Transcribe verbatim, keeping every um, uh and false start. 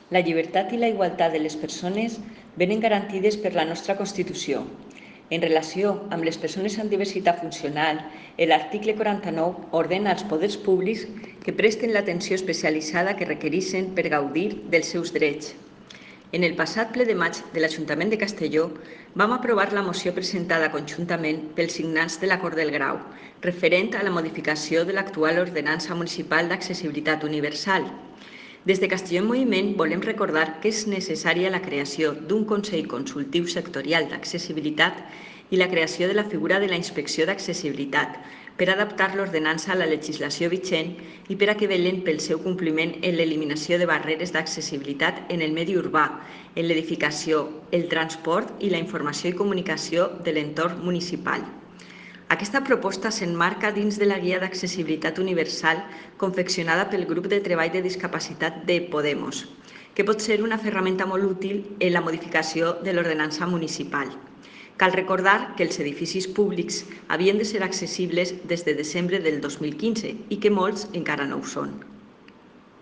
La llibertat i la igualtat de les persones venen garantides per la nostra Constitució. En relació amb les persones amb diversitat funcional, l'article quaranta-nou ordena als poders públics que presten l'atenció especialitzada que requereixen per gaudir dels seus drets. En el passat ple de maig de l'Ajuntament de Castelló vam aprovar la moció presentada conjuntament pels signants de l'Acord del Grau, referent a la modificació de l'actual Ordenança Municipal d'Accessibilitat Universal. Des de Castelló en Moviment volem recordar que és necessària la creació d'un Consell Consultiu Sectorial d'Accessibilitat i la creació de la figura de la Inspecció d'Accessibilitat per adaptar l'ordenança a la legislació vigent i per a que velen pel seu compliment en l'eliminació de barreres d'accessibilitat en el medi urbà, en l'edificació, el transport i la informació i comunicació de l'entorn municipal. Aquesta proposta s'emmarca dins de la Guia d'Accessibilitat Universal confeccionada pel Grup de Treball de Discapacitat de Podemos, que pot ser una ferramenta molt útil en la modificació de l'ordenança municipal. Cal recordar que els edificis públics havien de ser accessibles des de desembre del dos mil quinze i que molts encara no ho són.